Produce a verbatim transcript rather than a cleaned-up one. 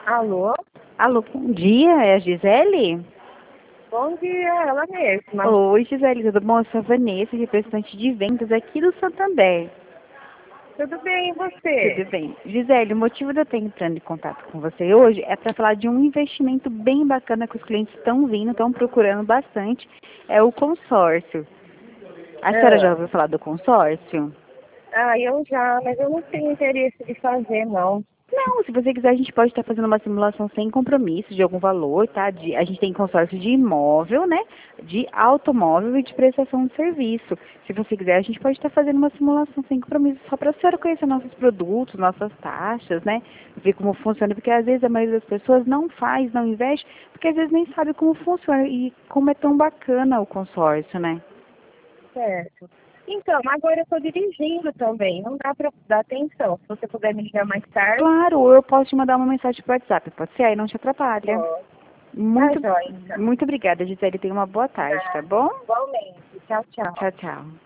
Alô? Alô, bom dia, é a Gisele? Bom dia, ela mesma. Oi, Gisele, tudo bom? Eu sou a Vanessa, representante de vendas aqui do Santander. Tudo bem, e Tudo você? bem. Gisele, o motivo de eu estar entrando em contato com você hoje é para falar de um investimento bem bacana que os clientes estão vindo, estão procurando bastante, é o consórcio. A senhora já Ah, ouviu falar do consórcio? ah, eu já, mas eu não tenho interesse de fazer, não. Não, se você quiser, a gente pode estar fazendo uma simulação sem compromisso de algum valor, tá? De, a gente tem consórcio de imóvel, né? De automóvel e de prestação de serviço. Se você quiser, a gente pode estar fazendo uma simulação sem compromisso, só para a senhora conhecer nossos produtos, nossas taxas, né? Ver como funciona, porque às vezes a maioria das pessoas não faz, não investe, porque às vezes nem sabe como funciona e como é tão bacana o consórcio, né? Certo. Então, agora eu estou dirigindo também, não dá para dar atenção. Se você puder me ligar mais tarde, Claro, ou eu posso te mandar uma mensagem por WhatsApp, pode ser? Aí não te atrapalha. pode. Tá Muito, joia, então. muito obrigada, Gisele. Tenha uma boa tarde, tá Nada. bom? Igualmente. Tchau, tchau. Tchau, tchau.